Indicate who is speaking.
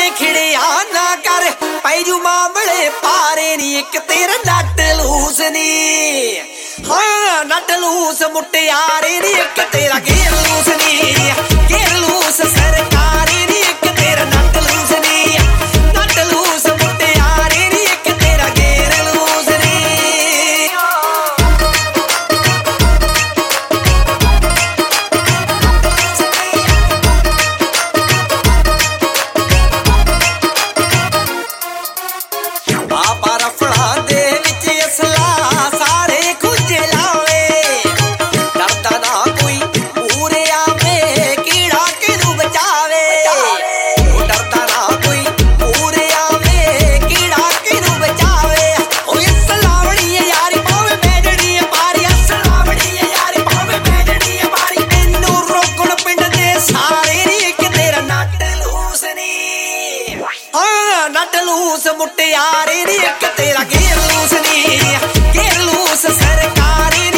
Speaker 1: ਐਵੇਂ ਖਿੜਿਆ ਨਾ ਕਰ ਪੈਜੂ ਮਾਮਲੇ ਪਾਰੇ ਨੀ ਇੱਕ ਤੇਰਾ ਨੱਟ ਲੂਸ ਨੀ ਹਾਂ ਨੱਟ ਲੂਸ ਮੁਟਿਆਰੇ ਨੀ ਇੱਕ ਤੇਰਾ ਗੇਰ ਲੂਸ ਨੀ ਗੇਰ ਲੂਸ ਸਰਕਾਰੀ ਨੀ ਇੱਕ ਤੇਰਾ ਨੱਟ ਲੂਸ ਨੀ ਨੱਟ ਲੂਸ ਮੁਟਿਆਰੇ ਨੀ ਇੱਕ ਤੇਰਾ ਗੇਰ ਲੂਸ ਨੀ ਪਾਪਾ ਰਫੜਾ ਦੇ ਵਿੱਚ ਅਸਲਾ ਸਾਰੇ ਖੁੱਜੇ ਲਾਵੇ ਡਰਦਾ ਨਾ ਕੋਈ ਪੂਰੇ ਆਵੇ ਕੀੜਾ ਕਿਹਨੂੰ ਬਚਾਵੇ ਉਹ ਡਰਦਾ ਨਾ ਕੋਈ ਪੂਰੇ ਆਵੇ ਕੀੜਾ ਕਿਹਨੂੰ ਬਚਾਵੇ ਉਹ ਸਲਾਵਣੀ ਯਾਰੀ ਪਾਵੇ ਬੈਜੜੀ ਪਾਰੀ ਸਲਾਵਣੀ ਯਾਰੀ ਪਾਵੇ ਬੈਜੜੀ ਪਾਰੀ ਮੈਨੂੰ ਰੋਕਣ ਪਿੰਡ ਦੇ ਸਾਰੇ ਨੀ ਇੱਕ ਤੇਰਾ ਨੱਟ ਲੂਸ ਨੀ ਹਾਂ ਨੱਟ ਲੂਸ ਮੁਟਿਆਰੇ ਨੀ ਇੱਕ ਤੇਰਾ ਗੇਰ ਲੂਸ ਨੀ ਗੇਰ ਲੂਸ ਸਰਕਾਰੀ